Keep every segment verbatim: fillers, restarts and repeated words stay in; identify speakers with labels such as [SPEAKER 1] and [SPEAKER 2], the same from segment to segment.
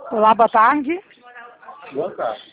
[SPEAKER 1] Olá, boa tarde.
[SPEAKER 2] Boa tarde.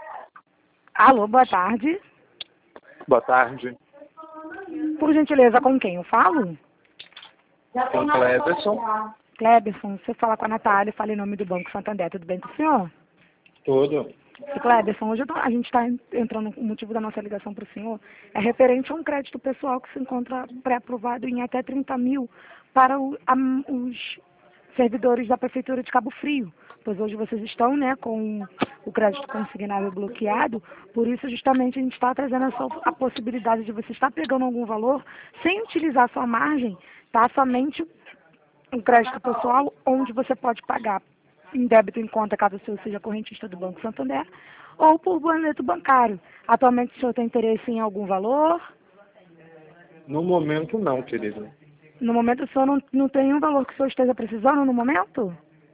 [SPEAKER 1] Alô, boa tarde.
[SPEAKER 2] Boa tarde.
[SPEAKER 1] Por gentileza, com quem eu falo?
[SPEAKER 2] Com o Cleberson.
[SPEAKER 1] Cleberson, você fala com a Natália, fala em nome do Banco Santander, tudo bem com o senhor?
[SPEAKER 2] Tudo.
[SPEAKER 1] Seu Cleberson, hoje eu tô- a gente está entrando, o motivo da nossa ligação para o senhor é referente a um crédito pessoal que se encontra pré-aprovado em até trinta mil para o- a- os servidores da Prefeitura de Cabo Frio, pois hoje vocês estão, né, com o crédito consignável bloqueado, por isso justamente a gente está trazendo essa, a possibilidade de você estar pegando algum valor sem utilizar sua margem, tá? Somente um crédito pessoal onde você pode pagar em débito em conta, caso o senhor seja correntista do Banco Santander, ou por boleto bancário. Atualmente o senhor tem interesse em algum valor?
[SPEAKER 2] No momento não, querido.
[SPEAKER 1] No momento o senhor não, não tem um valor que o senhor esteja precisando no momento?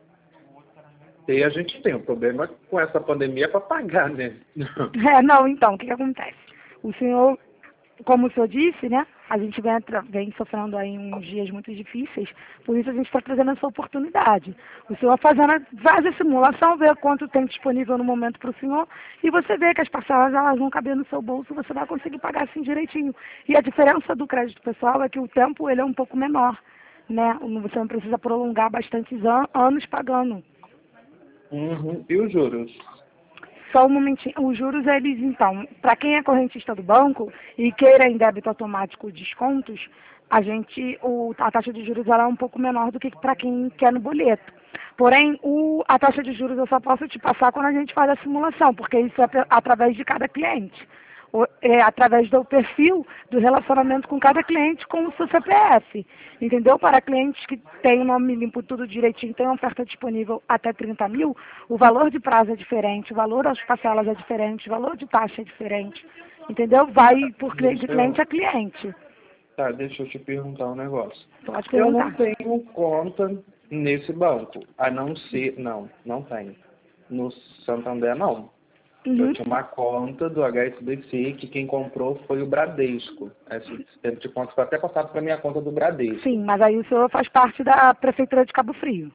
[SPEAKER 2] E a gente tem um problema com essa pandemia para pagar, né?
[SPEAKER 1] É, não, então, o que, que acontece? O senhor, como o senhor disse, né? A gente vem, atra- vem sofrendo aí uns dias muito difíceis, por isso a gente está trazendo essa oportunidade. O senhor fazendo, a- faz a simulação, vê quanto tem disponível no momento para o senhor, e você vê que as parcelas elas vão caber no seu bolso, você vai conseguir pagar assim direitinho. E a diferença do crédito pessoal é que o tempo ele é um pouco menor, né? Você não precisa prolongar bastantes an anos pagando.
[SPEAKER 2] Uhum. E os juros?
[SPEAKER 1] Só um momentinho. Os juros, eles, então, para quem é correntista do banco e queira em débito automático descontos, a gente, o, a taxa de juros ela é um pouco menor do que para quem quer no boleto. Porém, o, a taxa de juros eu só posso te passar quando a gente faz a simulação, porque isso é pe- através de cada cliente. O- É através do perfil do relacionamento com cada cliente com o seu C P F. Entendeu? Para clientes que têm o nome limpo tudo direitinho, tem uma oferta disponível até trinta mil, o valor de prazo é diferente, o valor das parcelas é diferente, o valor de taxa é diferente. Entendeu? Vai por cliente, de
[SPEAKER 2] Deixa eu...
[SPEAKER 1] cliente a cliente.
[SPEAKER 2] Tá, deixa eu te perguntar um negócio.
[SPEAKER 1] Pode
[SPEAKER 2] Eu não
[SPEAKER 1] perguntar.
[SPEAKER 2] tenho conta nesse banco, a não ser... Não, não tenho. No Santander, não. Eu
[SPEAKER 1] Uhum.
[SPEAKER 2] tinha uma conta do H S B C que quem comprou foi o Bradesco. Esse tempo de conta foi até passado para minha conta do Bradesco.
[SPEAKER 1] Sim, mas aí o senhor faz parte da Prefeitura de Cabo Frio.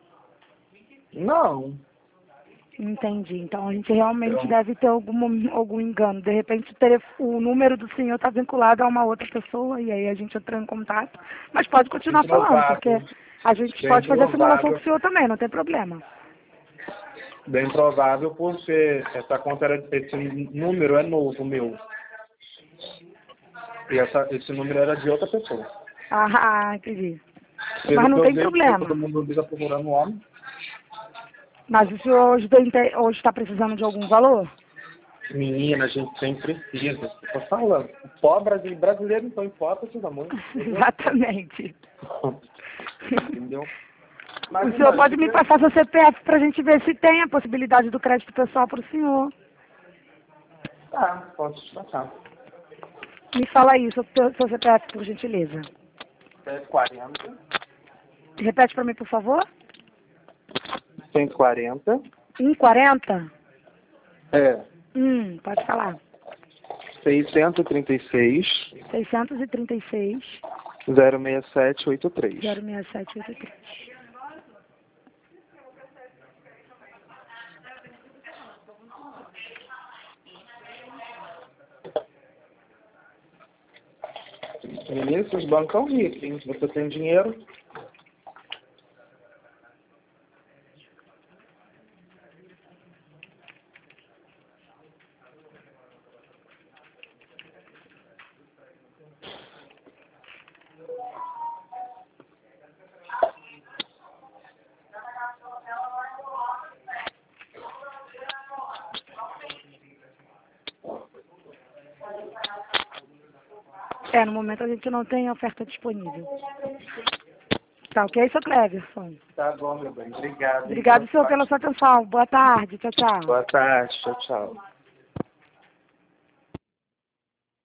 [SPEAKER 2] Não.
[SPEAKER 1] Entendi. Então a gente realmente
[SPEAKER 2] Eu,
[SPEAKER 1] deve ter algum, algum engano. De repente o, telef- o número do senhor está vinculado a uma outra pessoa e aí a gente entrou em contato. Mas pode continuar falando, porque
[SPEAKER 2] improvável.
[SPEAKER 1] a gente
[SPEAKER 2] Bem
[SPEAKER 1] pode fazer a simulação com
[SPEAKER 2] provável.
[SPEAKER 1] o senhor também, não tem problema.
[SPEAKER 2] Bem provável porque essa conta era, esse número é novo meu. E essa, esse número era de outra pessoa.
[SPEAKER 1] Ah, entendi. Mas
[SPEAKER 2] Pelo
[SPEAKER 1] não
[SPEAKER 2] que eu
[SPEAKER 1] tem
[SPEAKER 2] vejo, porque todo
[SPEAKER 1] problema.
[SPEAKER 2] mundo liga procurando homem.
[SPEAKER 1] Mas o senhor hoje tem inte- hoje está precisando de algum valor?
[SPEAKER 2] Menina, a gente sempre precisa. Tô falando. O pobre brasileiro, brasileiro então em pobre precisa muito.
[SPEAKER 1] Exatamente.
[SPEAKER 2] Entendeu? Mas
[SPEAKER 1] O
[SPEAKER 2] não
[SPEAKER 1] senhor
[SPEAKER 2] vai
[SPEAKER 1] pode me
[SPEAKER 2] ser.
[SPEAKER 1] passar seu C P F para a gente ver se tem a possibilidade do crédito pessoal para o senhor.
[SPEAKER 2] Tá, posso te passar.
[SPEAKER 1] Me fala aí, seu, seu C P F, por gentileza.
[SPEAKER 2] cento e quarenta.
[SPEAKER 1] Repete para mim, por favor.
[SPEAKER 2] cento e quarenta.
[SPEAKER 1] um quarenta?
[SPEAKER 2] É.
[SPEAKER 1] Hum, pode falar.
[SPEAKER 2] seiscentos e trinta e seis.
[SPEAKER 1] seiscentos e trinta e seis,
[SPEAKER 2] zero seis sete oito três.
[SPEAKER 1] zero seis sete oito três.
[SPEAKER 2] Menino, esses bancos são ricos, hein? Se você tem dinheiro.
[SPEAKER 1] É, no momento a gente não tem oferta disponível. Tá ok, seu Cleverson?
[SPEAKER 2] Tá bom, meu bem. Obrigado. hein,
[SPEAKER 1] Obrigado,
[SPEAKER 2] pela
[SPEAKER 1] senhor, pela sua atenção. Boa tarde. Tchau, tchau.
[SPEAKER 2] Boa tarde. Tchau, tchau.